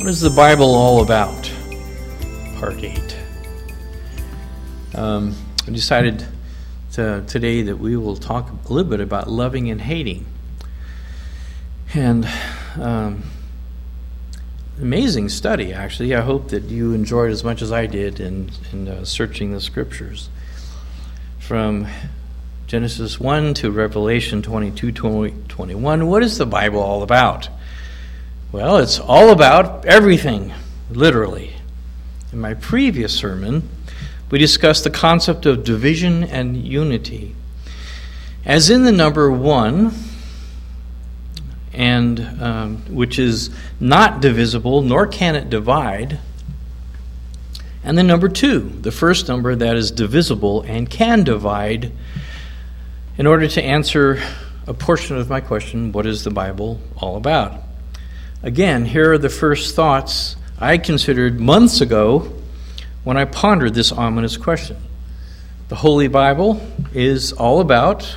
What is the Bible all about? Part 8. I decided today that we will talk a little bit about loving and hating. And amazing study, actually. I hope that you enjoyed as much as I did in searching the scriptures. From Genesis 1 to Revelation 22, 21, what is the Bible all about? Well, it's all about everything, literally. In my previous sermon, we discussed the concept of division and unity. As in the number 1, and which is not divisible, nor can it divide, and the number 2, the first number that is divisible and can divide. In order to answer a portion of my question, what is the Bible all about? Again, here are the first thoughts I considered months ago when I pondered this ominous question. The Holy Bible is all about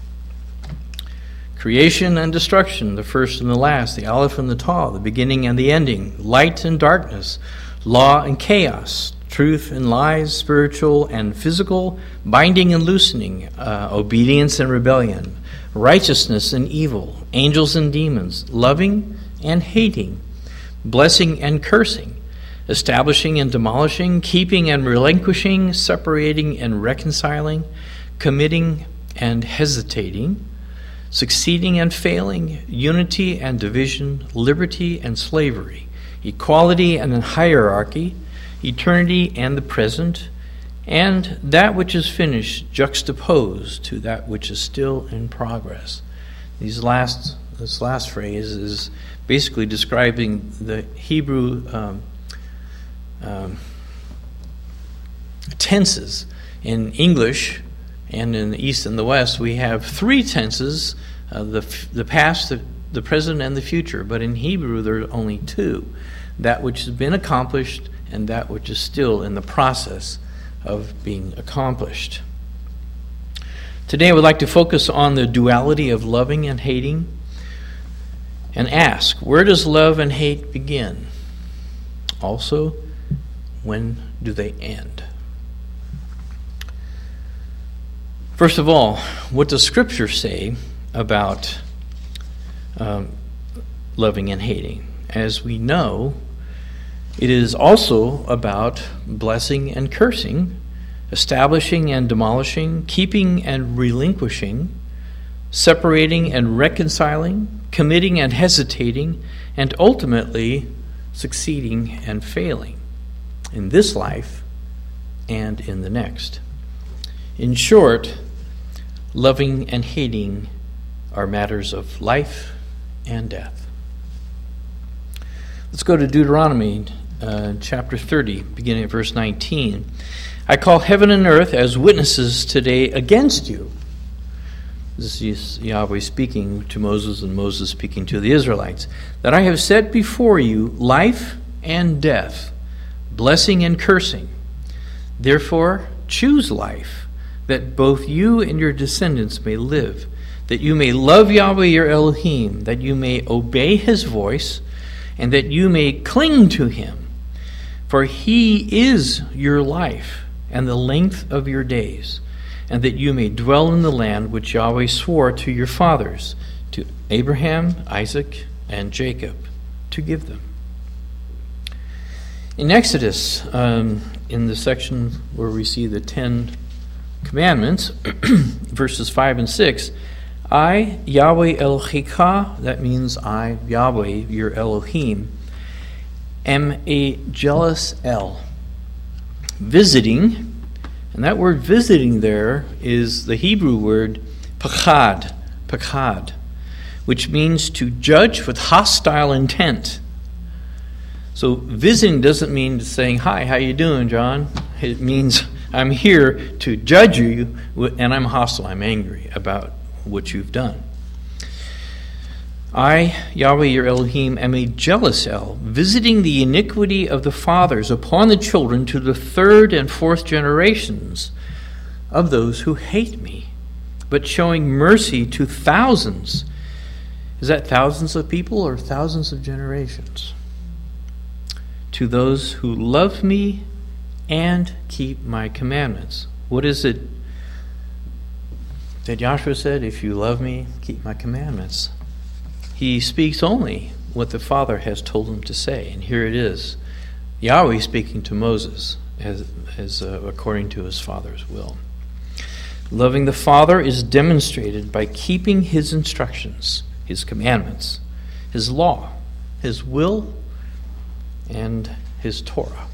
creation and destruction, the first and the last, the Aleph and the Tav, the beginning and the ending, light and darkness, law and chaos, truth and lies, spiritual and physical, binding and loosening, obedience and rebellion, righteousness and evil, angels and demons, loving and hating, blessing and cursing, establishing and demolishing, keeping and relinquishing, separating and reconciling, committing and hesitating, succeeding and failing, unity and division, liberty and slavery, equality and hierarchy, eternity and the present, and that which is finished juxtaposed to that which is still in progress. This last phrase is basically describing the Hebrew tenses. In English and in the East and the West, we have 3 tenses, the past, the present, and the future. But in Hebrew, there are only 2, that which has been accomplished and that which is still in the process of being accomplished. Today, I would like to focus on the duality of loving and hating and ask, where does love and hate begin? Also, when do they end? First of all, what does Scripture say about loving and hating? As we know, it is also about blessing and cursing, establishing and demolishing, keeping and relinquishing, separating and reconciling, committing and hesitating, and ultimately succeeding and failing in this life and in the next. In short, loving and hating are matters of life and death. Let's go to Deuteronomy chapter 30, beginning at verse 19. I call heaven and earth as witnesses today against you. This is Yahweh speaking to Moses and Moses speaking to the Israelites. That I have set before you life and death, blessing and cursing. Therefore, choose life, that both you and your descendants may live, that you may love Yahweh your Elohim, that you may obey his voice, and that you may cling to him. For he is your life and the length of your days, and that you may dwell in the land which Yahweh swore to your fathers, to Abraham, Isaac, and Jacob, to give them. In Exodus, in the section where we see the 10 Commandments, verses 5 and 6, I, Yahweh Eloheka, that means I, Yahweh, your Elohim, am a jealous El, visiting, and that word visiting there is the Hebrew word pakad, which means to judge with hostile intent. So visiting doesn't mean saying, hi, how you doing, John? It means I'm here to judge you, and I'm hostile, I'm angry about what you've done. I, Yahweh your Elohim, am a jealous El, visiting the iniquity of the fathers upon the children to the 3rd and 4th generations of those who hate me, but showing mercy to thousands. Is that thousands of people or thousands of generations? to those who love me and keep my commandments. What is it that Joshua said? If you love me, keep my commandments. He speaks only what the Father has told him to say. And here it is. Yahweh speaking to Moses as according to his Father's will. Loving the Father is demonstrated by keeping his instructions, his commandments, his law, his will, and his Torah.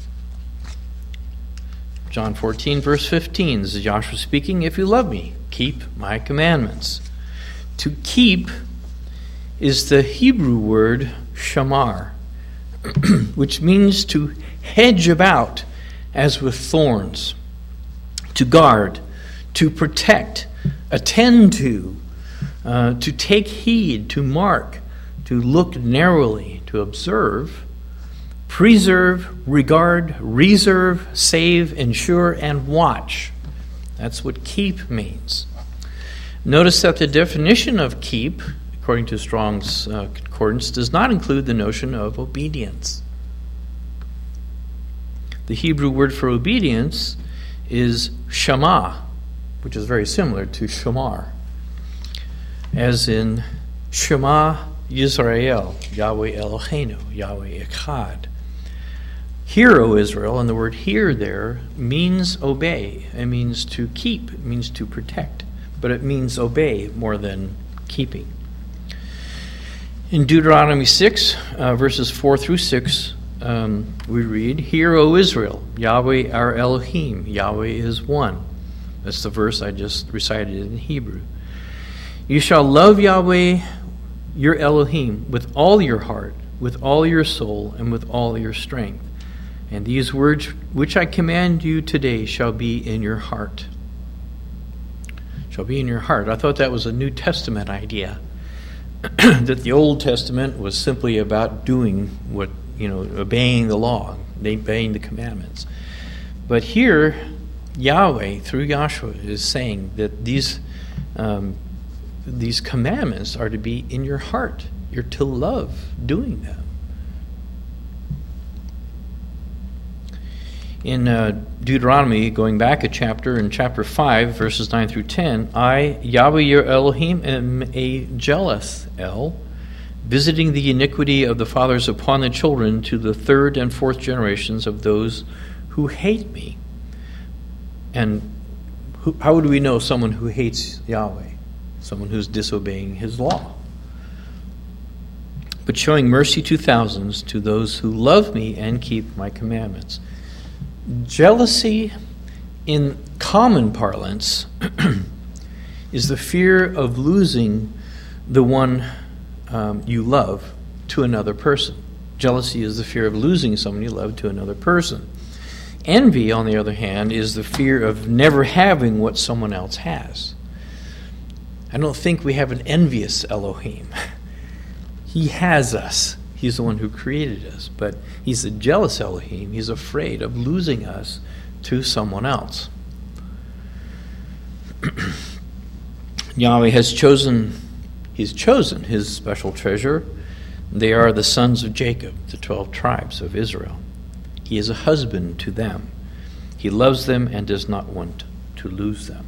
John 14, verse 15, this is Joshua speaking, if you love me, keep my commandments. To keep is the Hebrew word shamar, which means to hedge about as with thorns, to guard, to protect, attend to take heed, to mark, to look narrowly, to observe, preserve, regard, reserve, save, ensure, and watch. That's what keep means. Notice that the definition of keep, according to Strong's Concordance, does not include the notion of obedience. The Hebrew word for obedience is shama, which is very similar to shamar, as in Shema Yisrael, Yahweh Eloheinu, Yahweh Echad. Hear, O Israel, and the word hear there means obey. It means to keep, it means to protect, but it means obey more than keeping. In Deuteronomy 6, verses 4 through 6, we read, Hear, O Israel, Yahweh our Elohim, Yahweh is one. That's the verse I just recited in Hebrew. You shall love Yahweh your Elohim with all your heart, with all your soul, and with all your strength. And these words which I command you today shall be in your heart. Shall be in your heart. I thought that was a New Testament idea. That the Old Testament was simply about doing what, obeying the law, obeying the commandments. But here, Yahweh, through Yahshua, is saying that these commandments are to be in your heart. You're to love doing them. In Deuteronomy, going back a chapter, in chapter 5, verses 9 through 10, I, Yahweh your Elohim, am a jealous El, visiting the iniquity of the fathers upon the children to the third and fourth generations of those who hate me. And how would we know someone who hates Yahweh? Someone who's disobeying his law. But showing mercy to thousands, to those who love me and keep my commandments. Jealousy, in common parlance, is the fear of losing the one you love to another person. Jealousy is the fear of losing someone you love to another person. Envy, on the other hand, is the fear of never having what someone else has. I don't think we have an envious Elohim. He has us. He's the one who created us. But he's a jealous Elohim. He's afraid of losing us to someone else. Yahweh has chosen his special treasure. They are the sons of Jacob, the 12 tribes of Israel. He is a husband to them. He loves them and does not want to lose them.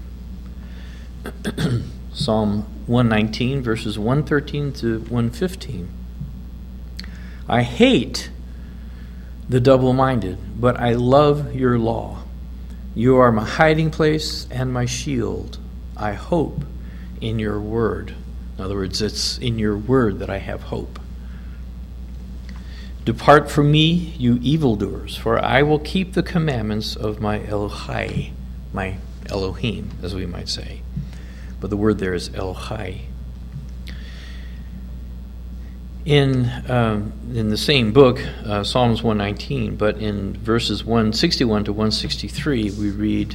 Psalm 119, verses 113 to 115. I hate the double-minded, but I love your law. You are my hiding place and my shield. I hope in your word. In other words, it's in your word that I have hope. Depart from me, you evildoers, for I will keep the commandments of my Elohai, my Elohim, as we might say. But the word there is Elohai. In the same book, Psalms 119, but in verses 161 to 163, we read,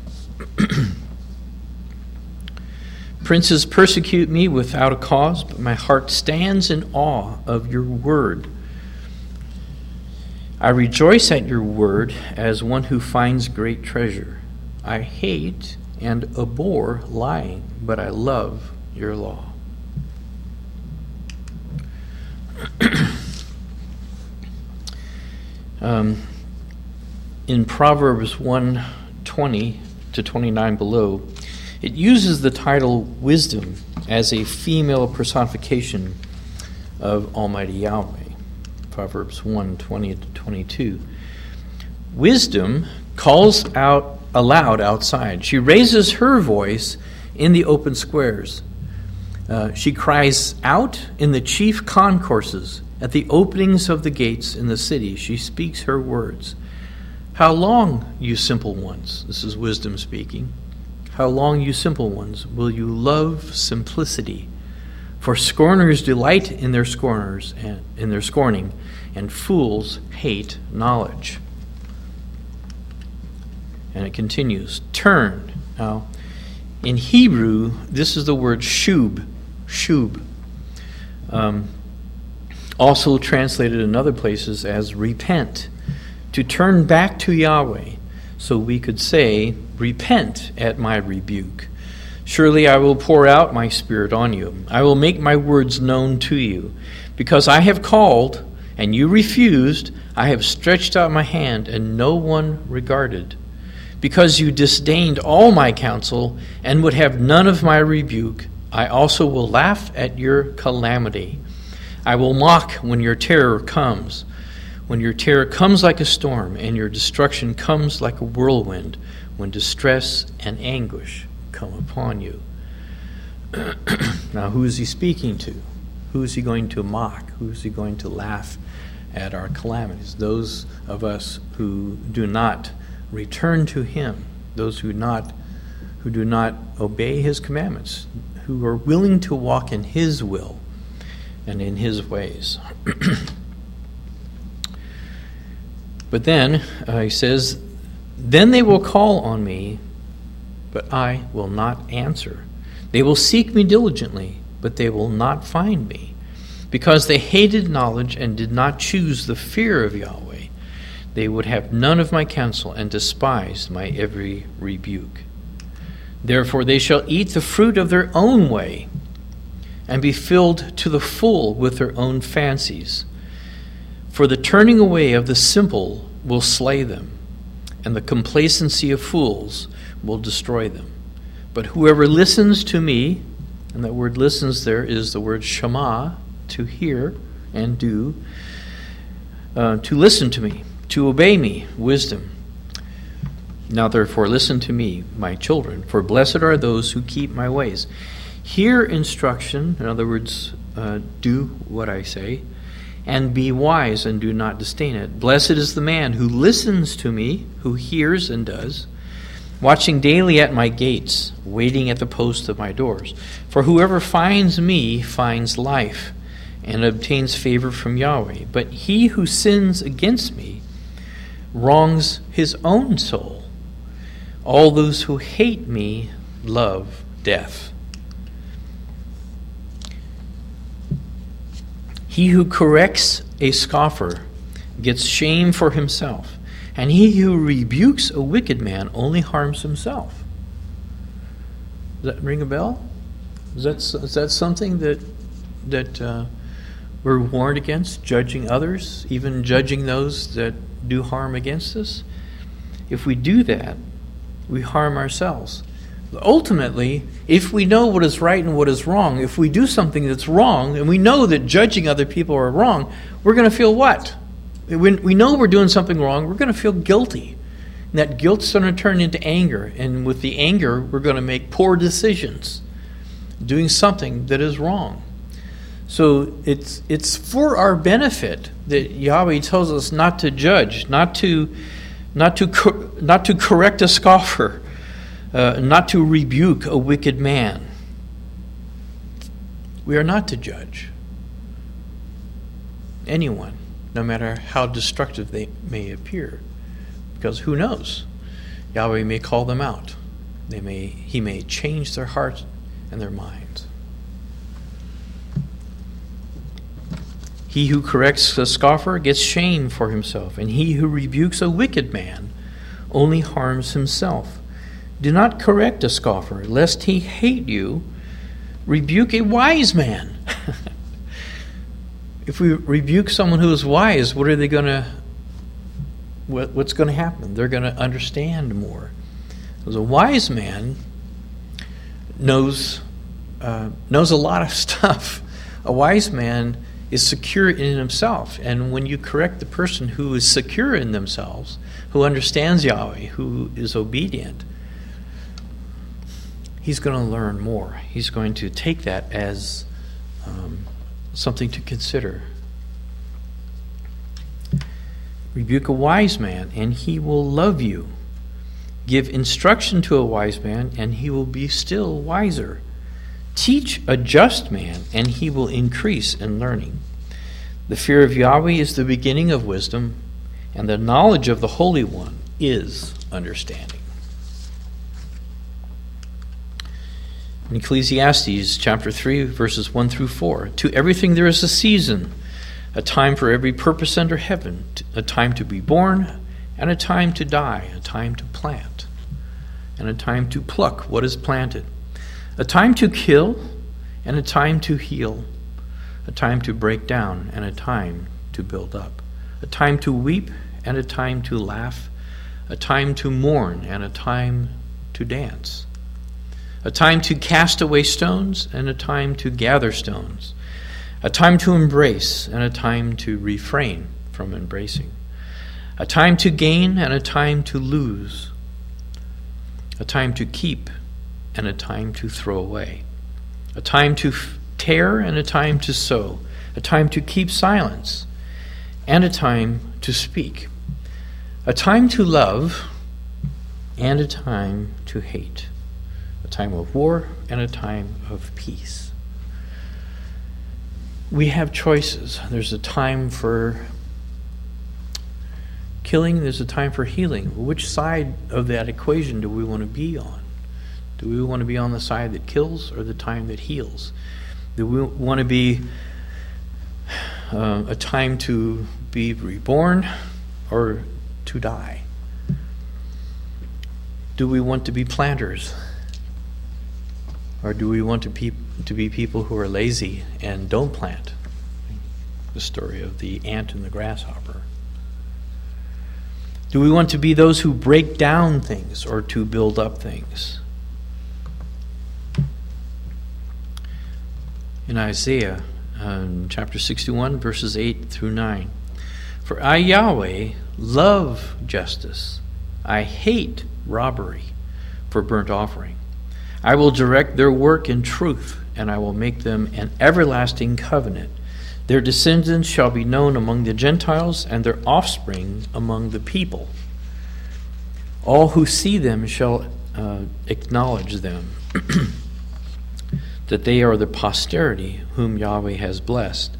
Princes persecute me without a cause, but my heart stands in awe of your word. I rejoice at your word as one who finds great treasure. I hate and abhor lying, but I love your law. In Proverbs 1:20 to 29 below, it uses the title wisdom as a female personification of Almighty Yahweh. Proverbs 1:20 to 22. Wisdom calls out aloud outside. She raises her voice in the open squares. She cries out in the chief concourses, at the openings of the gates in the city. She speaks her words. How long, you simple ones, this is wisdom speaking, how long, you simple ones, will you love simplicity? For scorners delight in their scorners and in their scorning, and fools hate knowledge. And it continues, turn. Now, in Hebrew, this is the word shub. Also translated in other places as repent. To turn back to Yahweh. So we could say, repent at my rebuke. Surely I will pour out my spirit on you. I will make my words known to you. Because I have called, and you refused, I have stretched out my hand, and no one regarded. Because you disdained all my counsel, and would have none of my rebuke, I also will laugh at your calamity. I will mock when your terror comes. When your terror comes like a storm, and your destruction comes like a whirlwind, when distress and anguish come upon you. Now, who is he speaking to? Who is he going to mock? Who is he going to laugh at our calamities? Those of us who do not return to him, those who do not obey his commandments, who are willing to walk in his will and in his ways. But then, he says, then they will call on me, but I will not answer. They will seek me diligently, but they will not find me, because they hated knowledge and did not choose the fear of Yahweh. They would have none of my counsel and despised my every rebuke. Therefore they shall eat the fruit of their own way and be filled to the full with their own fancies. For the turning away of the simple will slay them, and the complacency of fools will destroy them. But whoever listens to me, and that word listens there is the word shema, to hear and do, to listen to me, to obey me, wisdom. Now therefore listen to me, my children, for blessed are those who keep my ways. Hear instruction, in other words, do what I say, and be wise and do not disdain it. Blessed is the man who listens to me, who hears and does, watching daily at my gates, waiting at the post of my doors. For whoever finds me finds life and obtains favor from Yahweh. But he who sins against me wrongs his own soul. All those who hate me love death. He who corrects a scoffer gets shame for himself, and he who rebukes a wicked man only harms himself. Does that ring a bell? Is that something that we're warned against, judging others, even judging those that do harm against us? If we do that, we harm ourselves. Ultimately, if we know what is right and what is wrong, if we do something that's wrong, and we know that judging other people are wrong, we're going to feel what? When we know we're doing something wrong, we're going to feel guilty. And that guilt's going to turn into anger. And with the anger, we're going to make poor decisions, doing something that is wrong. So it's for our benefit that Yahweh tells us not to judge, not to correct a scoffer, not to rebuke a wicked man. We are not to judge anyone, no matter how destructive they may appear, because who knows? Yahweh may call them out. He may change their hearts and their minds. He who corrects a scoffer gets shame for himself, and he who rebukes a wicked man only harms himself. Do not correct a scoffer, lest he hate you. Rebuke a wise man. If we rebuke someone who is wise, what are they going what's going to happen? They're going to understand more. Because a wise man knows a lot of stuff. A wise man is secure in himself. And when you correct the person who is secure in themselves, who understands Yahweh, who is obedient, he's going to learn more. He's going to take that as something to consider. Rebuke a wise man, and he will love you. Give instruction to a wise man, and he will be still wiser. Teach a just man, and he will increase in learning. The fear of Yahweh is the beginning of wisdom, and the knowledge of the Holy One is understanding. In Ecclesiastes chapter 3, verses 1 through 4, to everything there is a season, a time for every purpose under heaven, a time to be born, and a time to die, a time to plant, and a time to pluck what is planted, a time to kill, and a time to heal, a time to break down, and a time to build up, a time to weep, and a time to laugh, a time to mourn, and a time to dance, a time to cast away stones, and a time to gather stones, a time to embrace, and a time to refrain from embracing, a time to gain, and a time to lose, a time to keep, and a time to throw away, a time to tear, and a time to sow, a time to keep silence, and a time to speak, a time to love, and a time to hate, a time of war, and a time of peace. We have choices. There's a time for killing, there's a time for healing. Which side of that equation do we want to be on? Do we want to be on the side that kills or the time that heals? Do we want to be a time to be reborn or to die? Do we want to be planters? Or do we want to be people who are lazy and don't plant? The story of the ant and the grasshopper. Do we want to be those who break down things or to build up things? In Isaiah chapter 61, verses 8 through 9. For I, Yahweh, love justice. I hate robbery for burnt offering. I will direct their work in truth, and I will make them an everlasting covenant. Their descendants shall be known among the Gentiles, and their offspring among the people. All who see them shall acknowledge them, that they are the posterity whom Yahweh has blessed.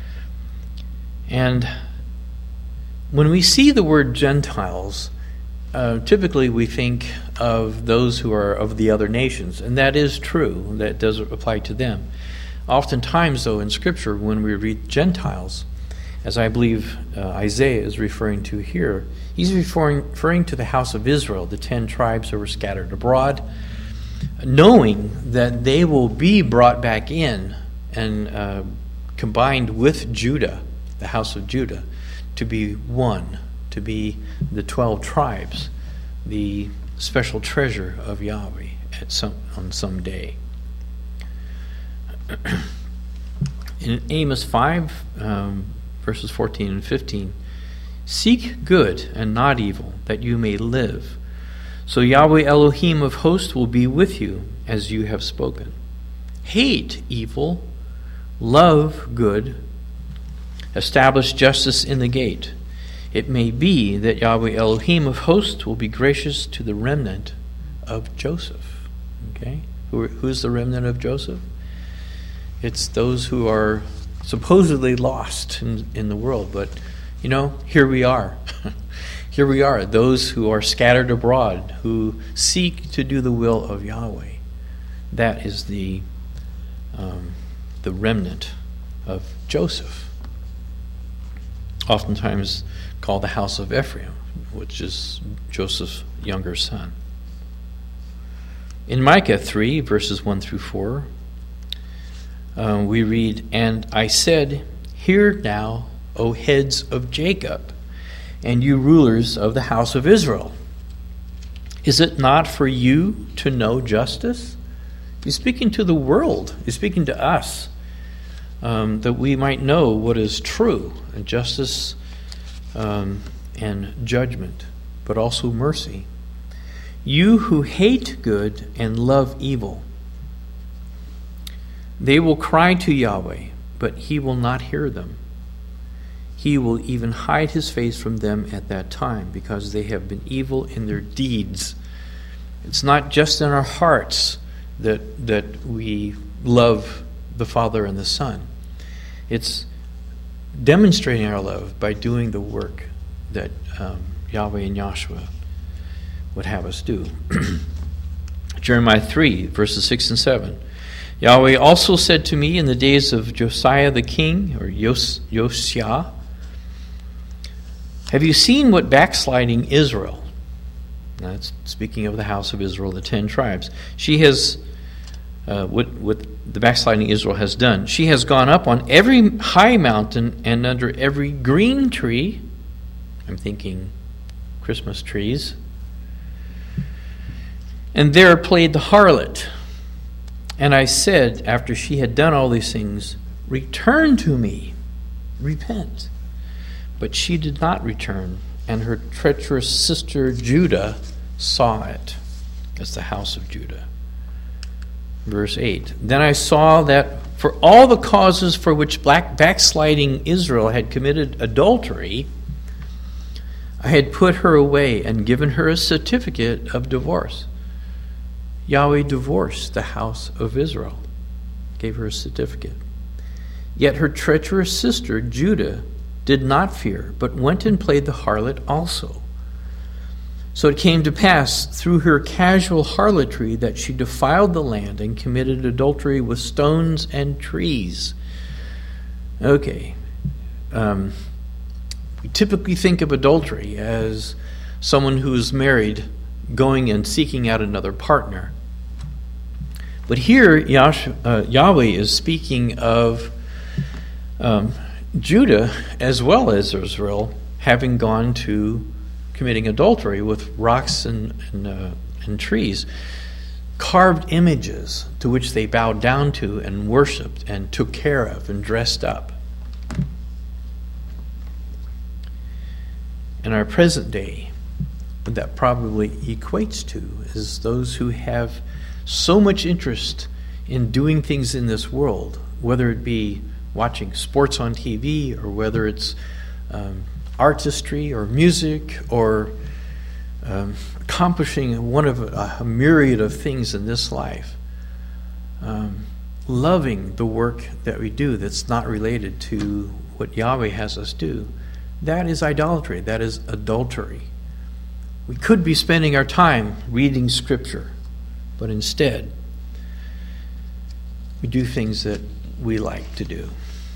And when we see the word Gentiles, typically we think of those who are of the other nations, and that is true. That does apply to them. Oftentimes, though, in Scripture, when we read Gentiles, as I believe Isaiah is referring to here, he's referring to the house of Israel, the 10 tribes who were scattered abroad, knowing that they will be brought back in and combined with Judah, the house of Judah, to be one, to be the 12 tribes, the special treasure of Yahweh on some day. In Amos 5, verses 14 and 15, seek good and not evil, that you may live. So Yahweh Elohim of hosts will be with you, as you have spoken. Hate evil, love good, establish justice in the gate. It may be that Yahweh Elohim of hosts will be gracious to the remnant of Joseph. Okay? Who's the remnant of Joseph? It's those who are supposedly lost in the world, but here we are. Here we are, those who are scattered abroad, who seek to do the will of Yahweh. That is the remnant of Joseph, oftentimes called the house of Ephraim, which is Joseph's younger son. In Micah 3, verses 1 through 4, we read, And I said, Hear now, O heads of Jacob, and you rulers of the house of Israel. Is it not for you to know justice? He's speaking to the world. He's speaking to us, that we might know what is true, and justice and judgment, but also mercy. You who hate good and love evil, they will cry to Yahweh, but he will not hear them. He will even hide his face from them at that time, because they have been evil in their deeds. It's not just in our hearts that we love the Father and the Son. It's demonstrating our love by doing the work that Yahweh and Yahshua would have us do. Jeremiah 3, verses 6 and 7. Yahweh also said to me in the days of Josiah the king, or Josiah, have you seen what backsliding Israel, that's speaking of the house of Israel, the 10 tribes, she has, what the backsliding Israel has done. She has gone up on every high mountain and under every green tree. I'm thinking Christmas trees. And there played the harlot. And I said, after she had done all these things, return to me, repent. But she did not return, and her treacherous sister Judah saw it. That's the house of Judah. Verse 8. Then I saw that for all the causes for which backsliding Israel had committed adultery, I had put her away and given her a certificate of divorce. Yahweh divorced the house of Israel, gave her a certificate. Yet her treacherous sister Judah did not fear, but went and played the harlot also. So it came to pass through her casual harlotry that she defiled the land and committed adultery with stones and trees. Okay. We typically think of adultery as someone who is married going and seeking out another partner. But here Yahweh is speaking of Judah as well as Israel having gone to committing adultery with rocks and trees, carved images to which they bowed down to and worshipped and took care of and dressed up. In our present day, what that probably equates to is those who have so much interest in doing things in this world, whether it be watching sports on TV or whether it's artistry or music or accomplishing one of a myriad of things in this life, loving the work that we do that's not related to what Yahweh has us do. That is idolatry. That is adultery. We could be spending our time reading Scripture, but instead, we do things that we like to do.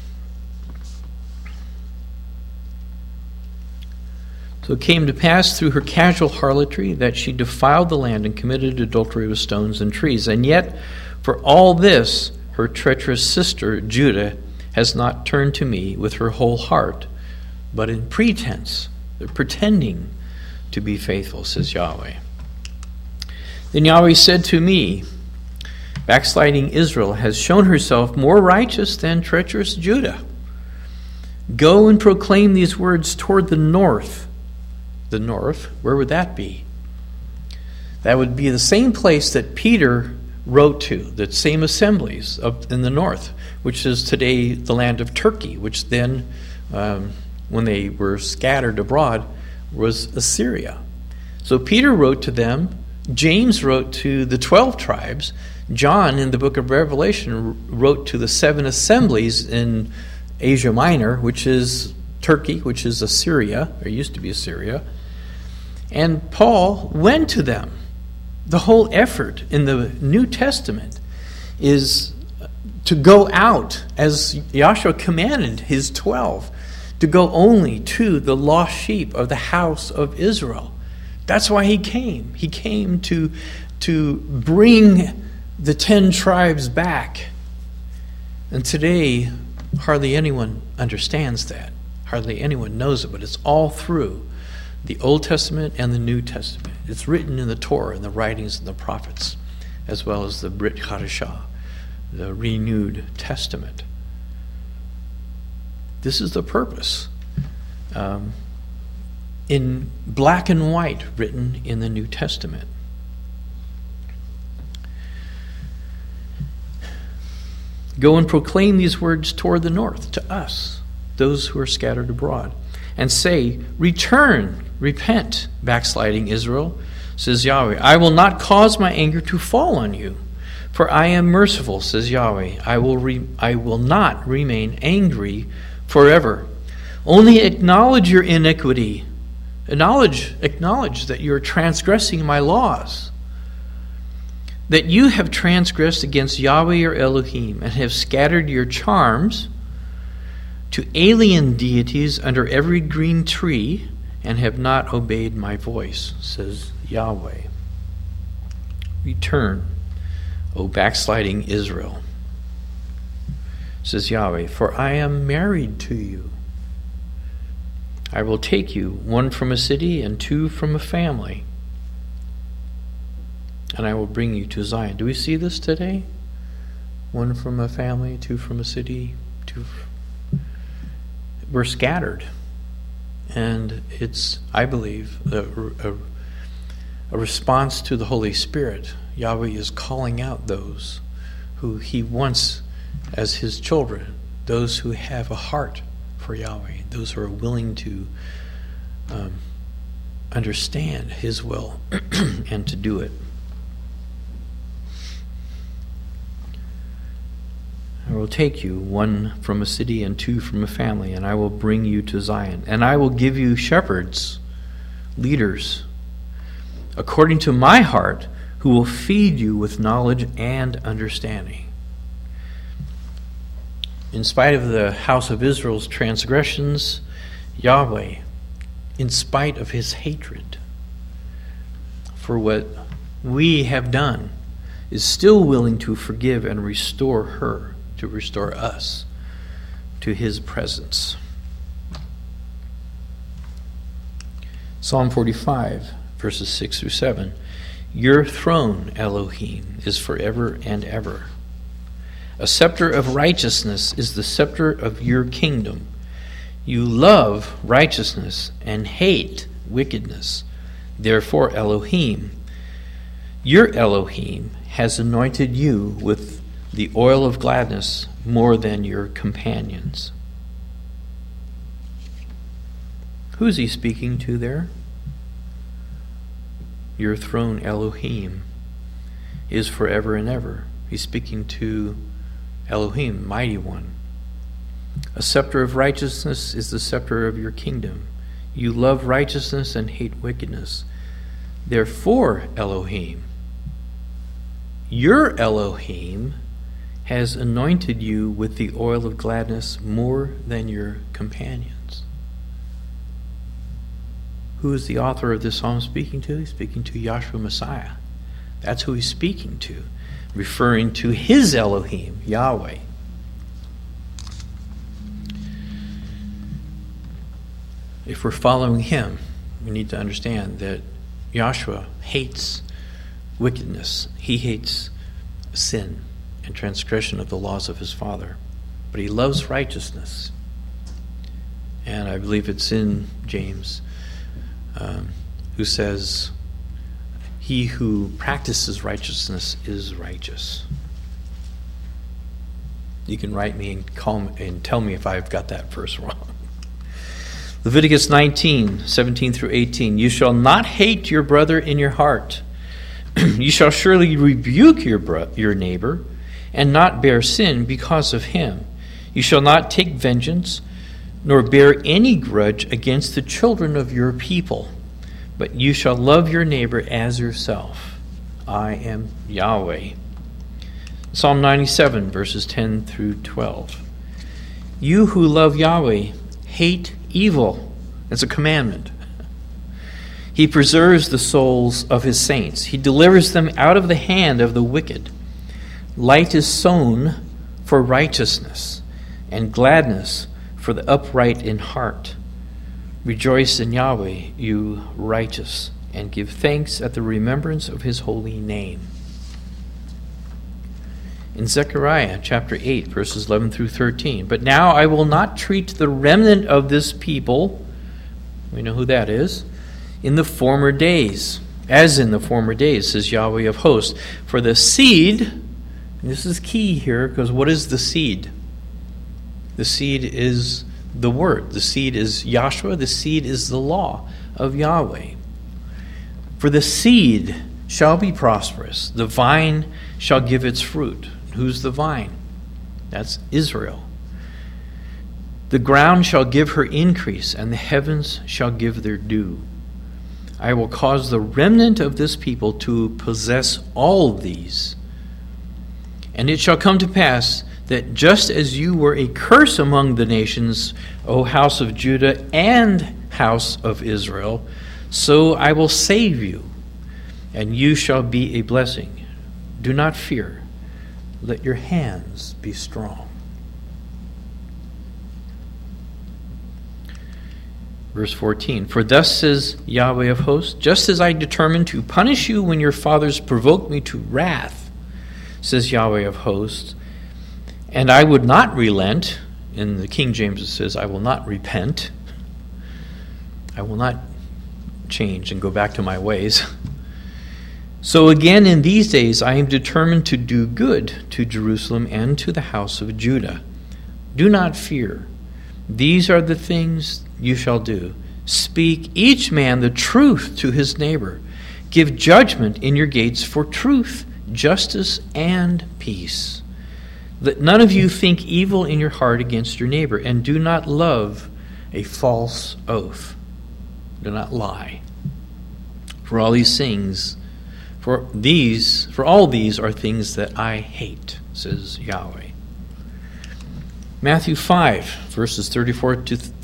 So it came to pass through her casual harlotry that she defiled the land and committed adultery with stones and trees. And yet, for all this, her treacherous sister Judah has not turned to me with her whole heart, but in pretense. They're pretending to be faithful, says Yahweh. Then Yahweh said to me, backsliding Israel has shown herself more righteous than treacherous Judah. Go and proclaim these words toward the north. The north, where would that be? That would be the same place that Peter wrote to, the same assemblies up in the north, which is today the land of Turkey, which then, when they were scattered abroad, was Assyria. So Peter wrote to them. James wrote to the 12 tribes. John, in the book of Revelation, wrote to the 7 assemblies in Asia Minor, which is Turkey, which is Assyria, or used to be Assyria. And Paul went to them. The whole effort in the New Testament is to go out, as Yahshua commanded his 12, to go only to the lost sheep of the house of Israel. That's why he came. He came to bring the 10 tribes back. And today, hardly anyone understands that. Hardly anyone knows it, but it's all through the Old Testament and the New Testament. It's written in the Torah and the writings of the prophets, as well as the Brit Hadashah, the renewed testament. This is the purpose. In black and white, written in the New Testament. Go and proclaim these words toward the north, to us, those who are scattered abroad, and say, return, repent, backsliding Israel, says Yahweh. I will not cause my anger to fall on you, for I am merciful, says Yahweh. I will not remain angry forever. Only acknowledge your iniquity. Acknowledge that you are transgressing my laws, that you have transgressed against Yahweh your Elohim, and have scattered your charms to alien deities under every green tree, and have not obeyed my voice, says Yahweh. Return, O backsliding Israel, says Yahweh, for I am married to you. I will take you, one from a city and two from a family, and I will bring you to Zion. Do we see this today? One from a family, two from a city, we're scattered. And it's, I believe, a response to the Holy Spirit. Yahweh is calling out those who he wants as his children, those who have a heart for Yahweh, those who are willing to understand his will and to do it. I will take you, one from a city and two from a family, and I will bring you to Zion. And I will give you shepherds, leaders, according to my heart, who will feed you with knowledge and understanding. In spite of the house of Israel's transgressions, Yahweh, in spite of his hatred for what we have done, is still willing to forgive and restore her, to restore us to his presence. Psalm 45, verses 6 through 7. Your throne, Elohim, is forever and ever. A scepter of righteousness is the scepter of your kingdom. You love righteousness and hate wickedness. Therefore, Elohim, your Elohim, has anointed you with the oil of gladness more than your companions. Who is he speaking to there? Your throne, Elohim, is forever and ever. He's speaking to Elohim, mighty one. A scepter of righteousness is the scepter of your kingdom. You love righteousness and hate wickedness. Therefore, Elohim, your Elohim, has anointed you with the oil of gladness more than your companions. Who is the author of this psalm speaking to? He's speaking to Yahshua Messiah. That's who he's speaking to, referring to his Elohim, Yahweh. If we're following him, we need to understand that Yahshua hates wickedness. He hates sin and transgression of the laws of his Father. But he loves righteousness. And I believe it's in James, who says, he who practices righteousness is righteous. You can write me and call me and tell me if I've got that verse wrong. Leviticus 19, 17 through 18. You shall not hate your brother in your heart. You shall surely rebuke your neighbor and not bear sin because of him. You shall not take vengeance, nor bear any grudge against the children of your people, but you shall love your neighbor as yourself. I am Yahweh. Psalm 97, verses 10 through 12. You who love Yahweh hate evil. It's a commandment. He preserves the souls of his saints. He delivers them out of the hand of the wicked. Light is sown for righteousness, and gladness for the upright in heart. Rejoice in Yahweh, you righteous, and give thanks at the remembrance of his holy name. In Zechariah chapter 8, verses 11 through 13, but now I will not treat the remnant of this people, we know who that is, in the former days, as in the former days, says Yahweh of hosts. For the seed, and this is key here, because what is the seed? The seed is the word. The seed is Yahshua. The seed is the law of Yahweh. For the seed shall be prosperous. The vine shall give its fruit. Who's the vine? That's Israel. The ground shall give her increase, and the heavens shall give their dew. I will cause the remnant of this people to possess all these. And it shall come to pass that just as you were a curse among the nations, O house of Judah and house of Israel, so I will save you, and you shall be a blessing. Do not fear. Let your hands be strong. Verse 14, for thus says Yahweh of hosts, just as I determined to punish you when your fathers provoked me to wrath, says Yahweh of hosts, and I would not relent. In the King James it says, I will not repent. I will not change and go back to my ways. So again in these days I am determined to do good to Jerusalem and to the house of Judah. Do not fear. These are the things you shall do. Speak each man the truth to his neighbor. Give judgment in your gates for truth, justice, and peace. Let none of you think evil in your heart against your neighbor, and do not love a false oath. Do not lie. For all these things, for all these are things that I hate, says Yahweh. Matthew 5, verses 43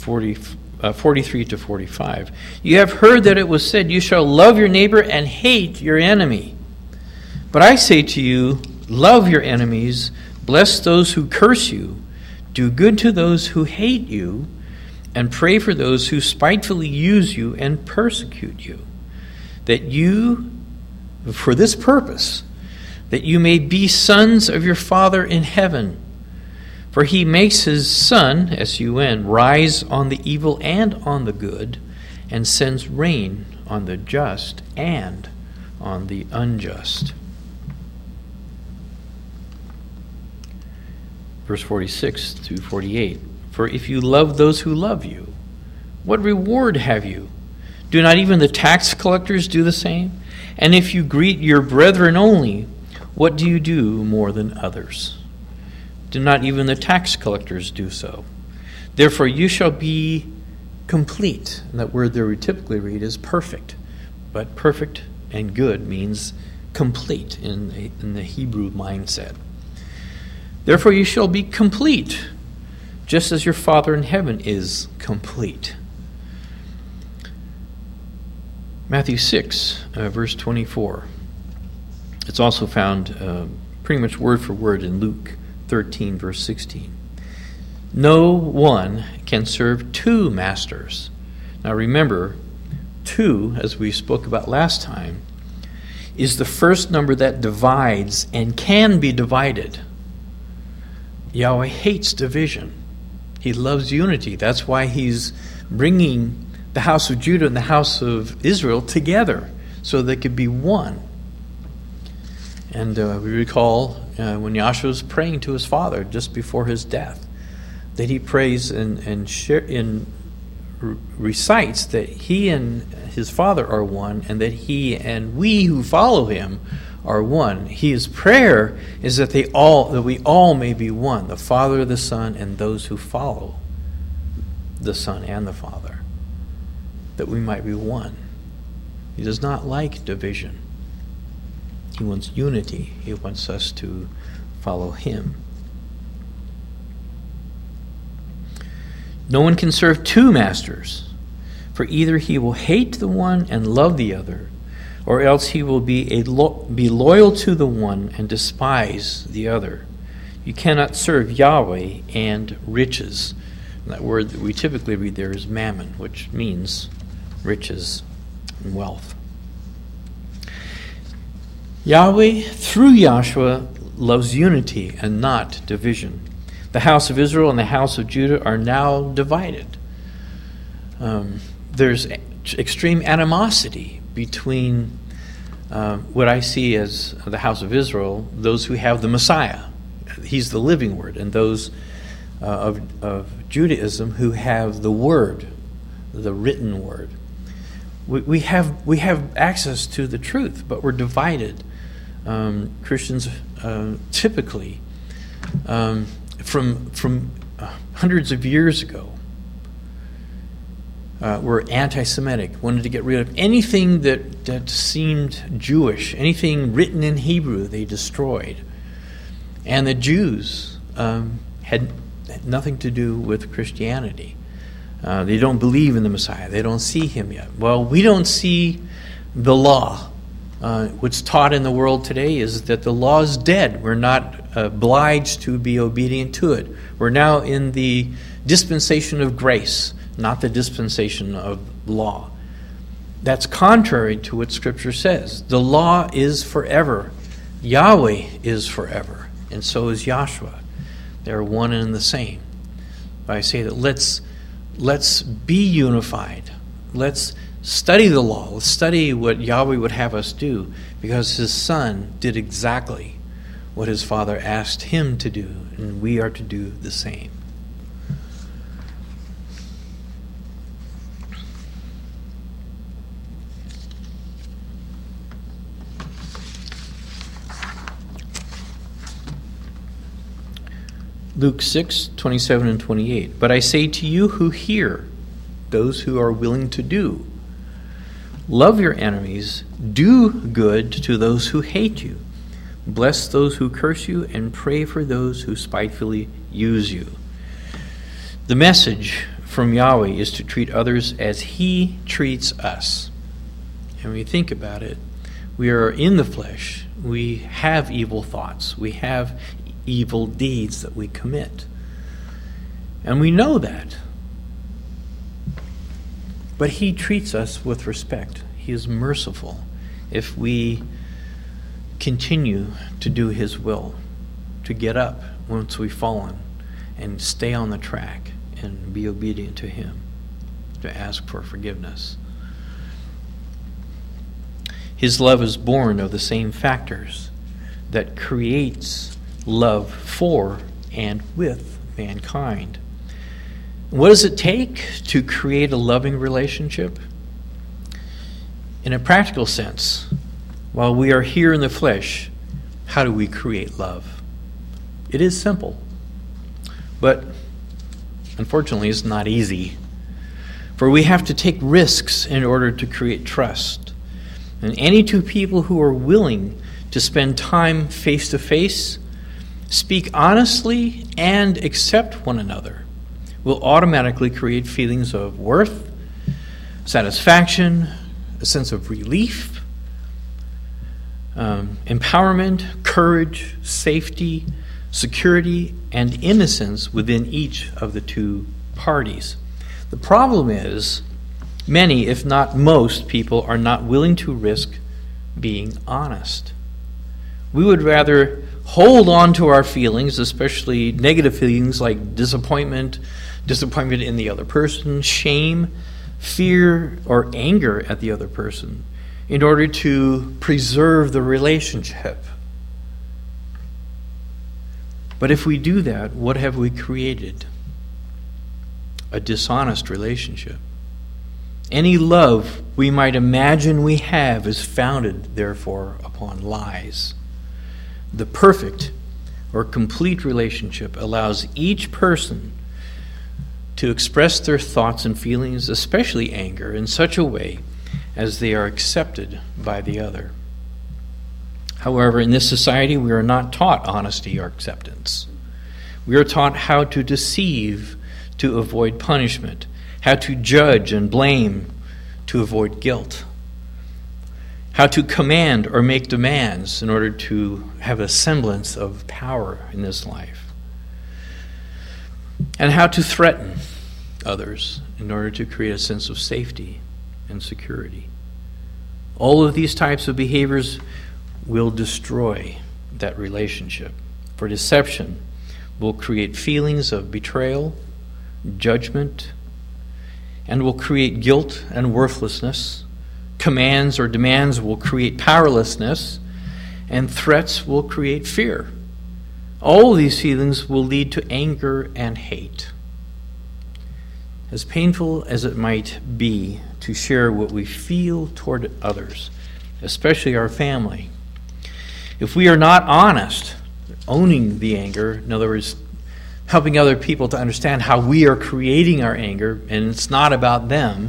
to 45. You have heard that it was said, you shall love your neighbor and hate your enemy. But I say to you, love your enemies, bless those who curse you, do good to those who hate you, and pray for those who spitefully use you and persecute you, that you, for this purpose, that you may be sons of your Father in heaven. For he makes his sun, S-U-N, rise on the evil and on the good, and sends rain on the just and on the unjust. Verse 46 through 48. For if you love those who love you, what reward have you? Do not even the tax collectors do the same? And if you greet your brethren only, what do you do more than others? Do not even the tax collectors do so? Therefore you shall be complete. And that word there we typically read is perfect. But perfect and good means complete in the Hebrew mindset. Therefore you shall be complete, just as your Father in heaven is complete. Matthew 6, verse 24. It's also found pretty much word for word in Luke 13, verse 16. No one can serve two masters. Now remember, two, as we spoke about last time, is the first number that divides and can be divided. Yahweh hates division. He loves unity. That's why he's bringing the house of Judah and the house of Israel together so they could be one. And we recall when Yahshua was praying to his Father just before his death, that he prays and recites that he and his Father are one, and that he and we who follow him are one. His prayer is that we all may be one, the Father, the Son, and those who follow the Son and the Father, that we might be one. He does not like division. He wants unity. He wants us to follow him. No one can serve two masters, for either he will hate the one and love the other, or else he will be loyal to the one and despise the other. You cannot serve Yahweh and riches. That word that we typically read there is mammon, which means riches and wealth. Yahweh, through Yahshua, loves unity and not division. The house of Israel and the house of Judah are now divided. There's extreme animosity between what I see as the house of Israel, those who have the Messiah. He's the living word, and those of Judaism who have the word, the written word. We have access to the truth, but we're divided. Christians typically, from hundreds of years ago, were anti-Semitic, wanted to get rid of anything that seemed Jewish, anything written in Hebrew they destroyed. And the Jews had nothing to do with Christianity. They don't believe in the Messiah. They don't see him yet. Well, we don't see the law. What's taught in the world today is that the law is dead. We're not obliged to be obedient to it. We're now in the dispensation of grace, not the dispensation of law. That's contrary to what Scripture says. The law is forever. Yahweh is forever, and so is Yahshua. They're one and the same. I say that let's be unified. Let's study the law. Let's study what Yahweh would have us do, because his Son did exactly what his Father asked him to do, and we are to do the same. Luke 6:27 and 28. But I say to you who hear, those who are willing to do, love your enemies, do good to those who hate you, bless those who curse you, and pray for those who spitefully use you. The message from Yahweh is to treat others as he treats us. And when we think about it, we are in the flesh. We have evil thoughts. We have evil deeds that we commit. And we know that. But he treats us with respect. He is merciful if we continue to do his will, to get up once we've fallen and stay on the track and be obedient to him, to ask for forgiveness. His love is born of the same factors that creates love for and with mankind. What does it take to create a loving relationship? In a practical sense, while we are here in the flesh, how do we create love? It is simple, but unfortunately it's not easy. For we have to take risks in order to create trust. And any two people who are willing to spend time face to face, speak honestly, and accept one another will automatically create feelings of worth, satisfaction, a sense of relief, empowerment, courage, safety, security, and innocence within each of the two parties. The problem is, many, if not most, people are not willing to risk being honest. We would rather hold on to our feelings, especially negative feelings like disappointment in the other person, shame, fear, or anger at the other person, in order to preserve the relationship. But if we do that, what have we created? A dishonest relationship. Any love we might imagine we have is founded, therefore, upon lies. The perfect or complete relationship allows each person to express their thoughts and feelings, especially anger, in such a way as they are accepted by the other. However, in this society, we are not taught honesty or acceptance. We are taught how to deceive to avoid punishment, how to judge and blame to avoid guilt, how to command or make demands in order to have a semblance of power in this life, and how to threaten others in order to create a sense of safety and security. All of these types of behaviors will destroy that relationship. For deception will create feelings of betrayal, judgment, and will create guilt and worthlessness. Commands or demands will create powerlessness, and threats will create fear. All of these feelings will lead to anger and hate. As painful as it might be to share what we feel toward others, especially our family, if we are not honest, owning the anger, in other words, helping other people to understand how we are creating our anger, and it's not about them,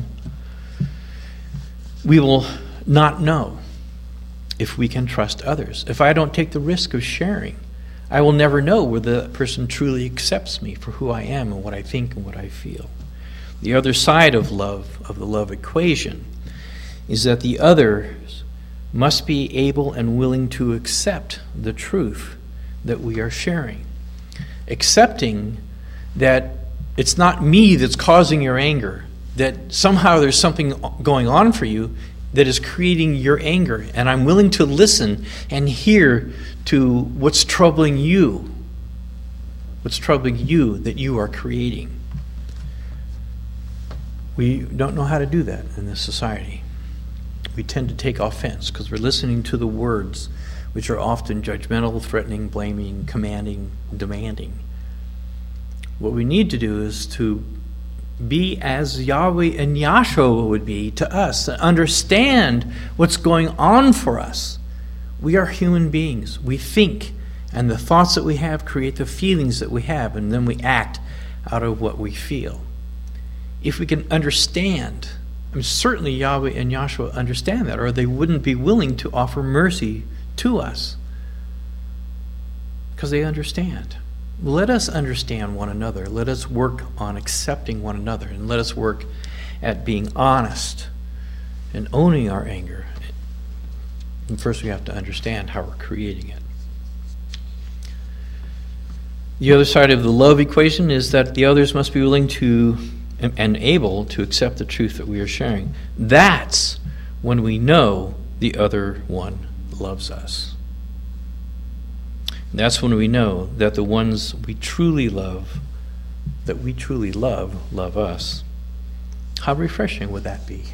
we will not know if we can trust others. If I don't take the risk of sharing, I will never know whether that person truly accepts me for who I am and what I think and what I feel. The other side of love, of the love equation, is that the others must be able and willing to accept the truth that we are sharing. Accepting that it's not me that's causing your anger, that somehow there's something going on for you that is creating your anger, and I'm willing to listen and hear to what's troubling you that you are creating. We don't know how to do that in this society. We tend to take offense because we're listening to the words which are often judgmental, threatening, blaming, commanding, demanding. What we need to do is to be as Yahweh and Yahshua would be to us, understand what's going on for us. We are human beings. We think, and the thoughts that we have create the feelings that we have, and then we act out of what we feel. If we can understand, certainly Yahweh and Yahshua understand that, or they wouldn't be willing to offer mercy to us, because they understand. Let us understand one another. Let us work on accepting one another, and let us work at being honest and owning our anger. And first we have to understand how we're creating it. The other side of the love equation is that the others must be willing to and able to accept the truth that we are sharing. That's when we know the other one loves us. That's when we know that the ones we truly love, love us. How refreshing would that be?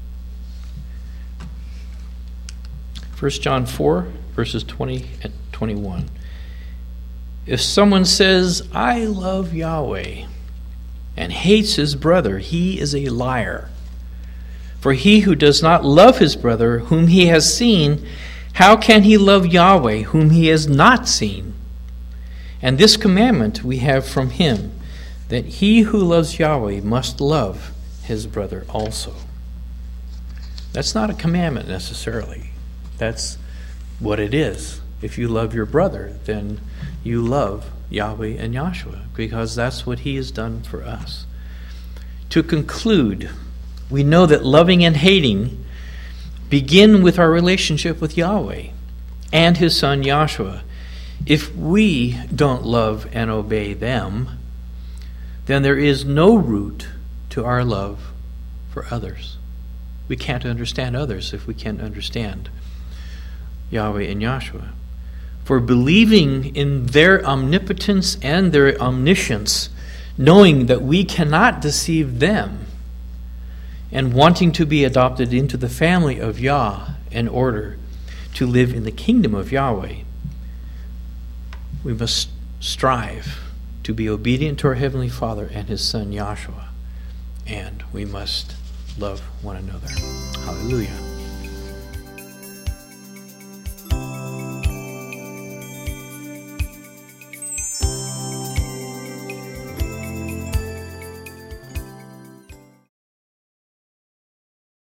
1 John 4, verses 20 and 21. If someone says, I love Yahweh, and hates his brother, he is a liar. For he who does not love his brother whom he has seen, how can he love Yahweh whom he has not seen? And this commandment we have from him, that he who loves Yahweh must love his brother also. That's not a commandment necessarily. That's what it is. If you love your brother, then you love Yahweh and Yahshua, because that's what he has done for us. To conclude, we know that loving and hating begin with our relationship with Yahweh and his son Yahshua. If we don't love and obey them, then there is no root to our love for others. We can't understand others if we can't understand Yahweh and Yahshua. For believing in their omnipotence and their omniscience, knowing that we cannot deceive them, and wanting to be adopted into the family of Yah in order to live in the kingdom of Yahweh, we must strive to be obedient to our Heavenly Father and his Son Yahshua, and we must love one another. Hallelujah.